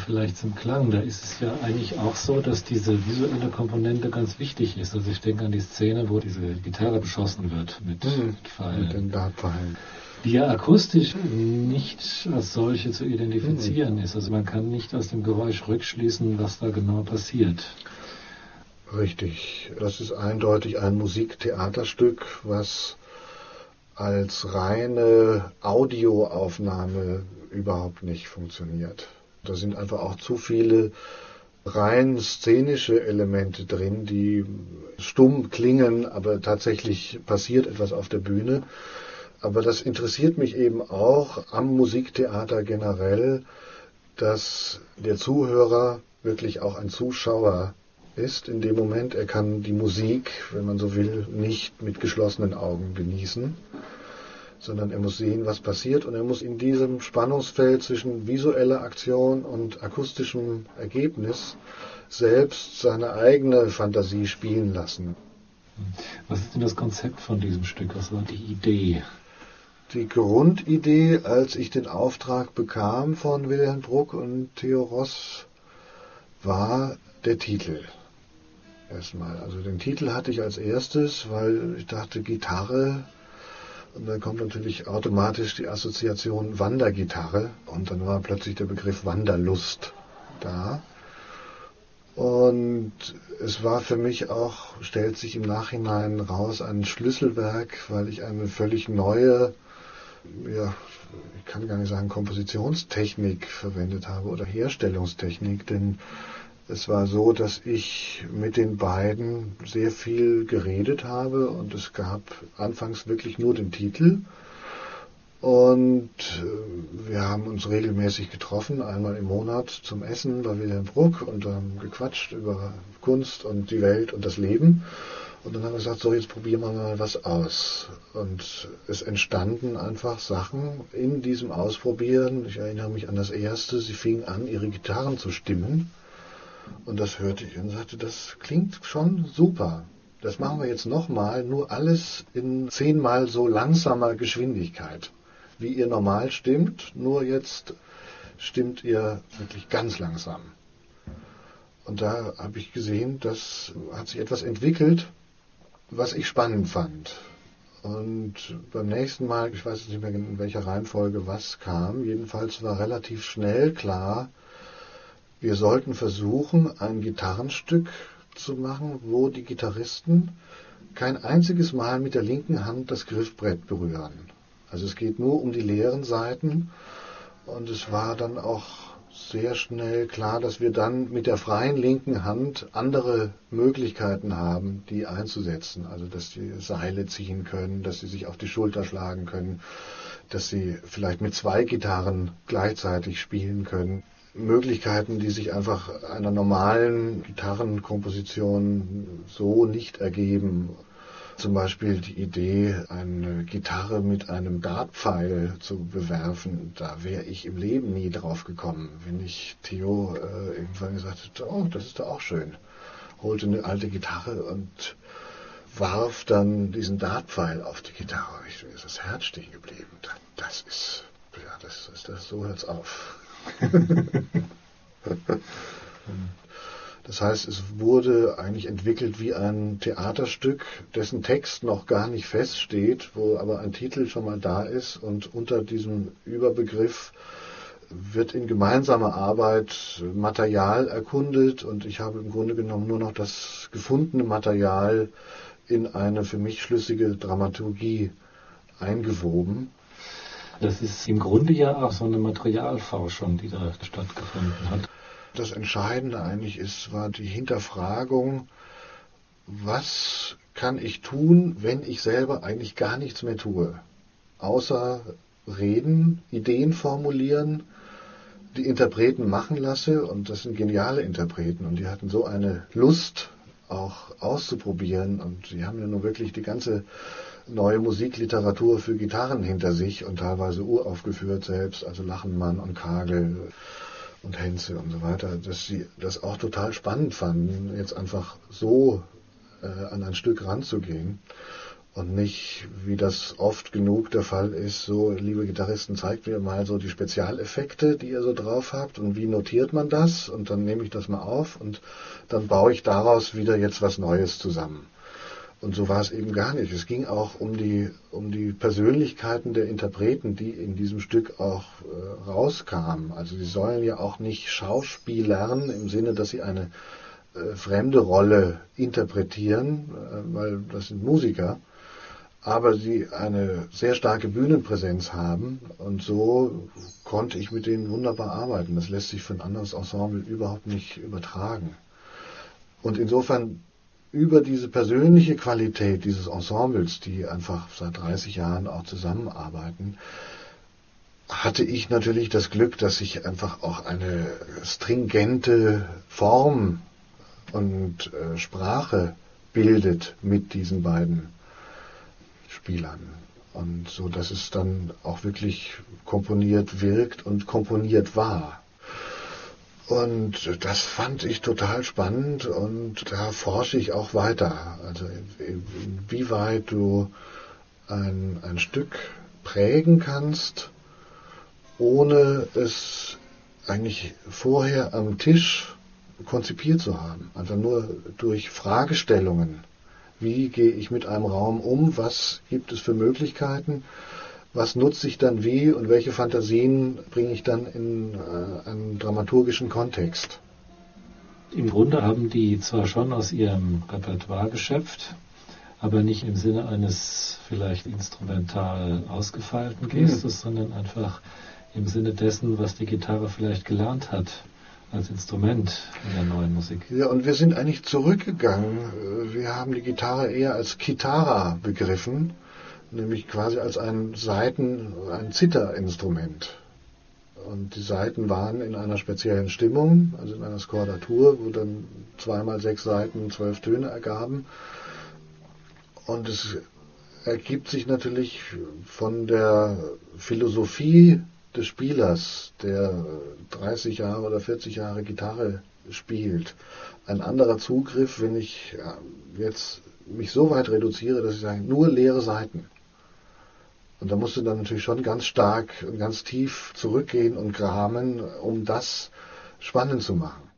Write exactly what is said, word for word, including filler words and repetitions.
vielleicht zum Klang. Da ist es ja eigentlich auch so, dass diese visuelle Komponente ganz wichtig ist. Also ich denke an die Szene, wo diese Gitarre beschossen wird mit mhm. Pfeilen. Mit den Dartpfeilen. Die ja akustisch nicht als solche zu identifizieren mhm. ist. Also man kann nicht aus dem Geräusch rückschließen, was da genau passiert. Richtig. Das ist eindeutig ein Musiktheaterstück, was als reine Audioaufnahme überhaupt nicht funktioniert. Da sind einfach auch zu viele rein szenische Elemente drin, die stumm klingen, aber tatsächlich passiert etwas auf der Bühne. Aber das interessiert mich eben auch am Musiktheater generell, dass der Zuhörer wirklich auch ein Zuschauer ist in dem Moment. Er kann die Musik, wenn man so will, nicht mit geschlossenen Augen genießen, sondern er muss sehen, was passiert, und er muss in diesem Spannungsfeld zwischen visueller Aktion und akustischem Ergebnis selbst seine eigene Fantasie spielen lassen. Was ist denn das Konzept von diesem Stück? Was war die Idee? Die Grundidee, als ich den Auftrag bekam von Wilhelm Bruck und Theo Ross, war der Titel. Erstmal. Also den Titel hatte ich als erstes, weil ich dachte, Gitarre, und dann kommt natürlich automatisch die Assoziation Wandergitarre, und dann war plötzlich der Begriff Wanderlust da. Und es war für mich auch, stellt sich im Nachhinein raus, ein Schlüsselwerk, weil ich eine völlig neue, ja, ich kann gar nicht sagen Kompositionstechnik verwendet habe oder Herstellungstechnik, denn es war so, dass ich mit den beiden sehr viel geredet habe, und es gab anfangs wirklich nur den Titel. Und wir haben uns regelmäßig getroffen, einmal im Monat zum Essen bei Wilhelm Bruck, und haben gequatscht über Kunst und die Welt und das Leben. Und dann haben wir gesagt, so, jetzt probieren wir mal was aus. Und es entstanden einfach Sachen in diesem Ausprobieren. Ich erinnere mich an das erste, sie fingen an, ihre Gitarren zu stimmen. Und das hörte ich und sagte, das klingt schon super. Das machen wir jetzt nochmal, nur alles in zehnmal so langsamer Geschwindigkeit, wie ihr normal stimmt, nur jetzt stimmt ihr wirklich ganz langsam. Und da habe ich gesehen, das hat sich etwas entwickelt, was ich spannend fand. Und beim nächsten Mal, ich weiß jetzt nicht mehr in welcher Reihenfolge was kam, jedenfalls war relativ schnell klar, wir sollten versuchen, ein Gitarrenstück zu machen, wo die Gitarristen kein einziges Mal mit der linken Hand das Griffbrett berühren. Also es geht nur um die leeren Saiten, und es war dann auch sehr schnell klar, dass wir dann mit der freien linken Hand andere Möglichkeiten haben, die einzusetzen. Also dass sie Seile ziehen können, dass sie sich auf die Schulter schlagen können, dass sie vielleicht mit zwei Gitarren gleichzeitig spielen können. Möglichkeiten, die sich einfach einer normalen Gitarrenkomposition so nicht ergeben. Zum Beispiel die Idee, eine Gitarre mit einem Dartpfeil zu bewerfen. Da wäre ich im Leben nie drauf gekommen, wenn ich Theo äh, irgendwann gesagt hätte, oh, das ist doch auch schön. Holte eine alte Gitarre und warf dann diesen Dartpfeil auf die Gitarre. Ich ist das Herz stehen geblieben. Das ist, ja, das ist das, so hört's auf. Das heißt, es wurde eigentlich entwickelt wie ein Theaterstück, dessen Text noch gar nicht feststeht, wo aber ein Titel schon mal da ist, und unter diesem Überbegriff wird in gemeinsamer Arbeit Material erkundet, und ich habe im Grunde genommen nur noch das gefundene Material in eine für mich schlüssige Dramaturgie eingewoben. Das ist im Grunde ja auch so eine Materialforschung, die da stattgefunden hat. Das Entscheidende eigentlich ist, war die Hinterfragung, was kann ich tun, wenn ich selber eigentlich gar nichts mehr tue, außer reden, Ideen formulieren, die Interpreten machen lasse, und das sind geniale Interpreten, und die hatten so eine Lust, auch auszuprobieren, und die haben ja nun wirklich die ganze neue Musikliteratur für Gitarren hinter sich und teilweise uraufgeführt selbst, also Lachenmann und Kagel und Henze und so weiter, dass sie das auch total spannend fanden, jetzt einfach so äh, an ein Stück ranzugehen. Und nicht, wie das oft genug der Fall ist, so, liebe Gitarristen, zeigt mir mal so die Spezialeffekte, die ihr so drauf habt und wie notiert man das und dann nehme ich das mal auf und dann baue ich daraus wieder jetzt was Neues zusammen. Und so war es eben gar nicht. Es ging auch um die, um die Persönlichkeiten der Interpreten, die in diesem Stück auch äh, rauskamen. Also sie sollen ja auch nicht schauspielern im Sinne, dass sie eine äh, fremde Rolle interpretieren, äh, weil das sind Musiker, aber sie eine sehr starke Bühnenpräsenz haben und so konnte ich mit denen wunderbar arbeiten. Das lässt sich für ein anderes Ensemble überhaupt nicht übertragen. Und insofern über diese persönliche Qualität dieses Ensembles, die einfach seit dreißig Jahren auch zusammenarbeiten, hatte ich natürlich das Glück, dass sich einfach auch eine stringente Form und äh, Sprache bildet mit diesen beiden Spielern. Und so, dass es dann auch wirklich komponiert wirkt und komponiert war. Und das fand ich total spannend und da forsche ich auch weiter. Also inwieweit du ein, ein Stück prägen kannst, ohne es eigentlich vorher am Tisch konzipiert zu haben. Also nur durch Fragestellungen. Wie gehe ich mit einem Raum um? Was gibt es für Möglichkeiten? Was nutze ich dann wie und welche Fantasien bringe ich dann in äh, einen dramaturgischen Kontext? Im Grunde haben die zwar schon aus ihrem Repertoire geschöpft, aber nicht im Sinne eines vielleicht instrumental ausgefeilten Gestus, hm. sondern einfach im Sinne dessen, was die Gitarre vielleicht gelernt hat als Instrument in der neuen Musik. Ja, und wir sind eigentlich zurückgegangen. Wir haben die Gitarre eher als Kitara begriffen, nämlich quasi als ein Saiten, ein Zitterinstrument. Und die Saiten waren in einer speziellen Stimmung, also in einer Skordatur, wo dann zweimal sechs Saiten zwölf Töne ergaben. Und es ergibt sich natürlich von der Philosophie des Spielers, der dreißig Jahre oder vierzig Jahre Gitarre spielt, ein anderer Zugriff, wenn ich jetzt mich so weit reduziere, dass ich sage, nur leere Saiten. Und da musst du dann natürlich schon ganz stark und ganz tief zurückgehen und graben, um das spannend zu machen.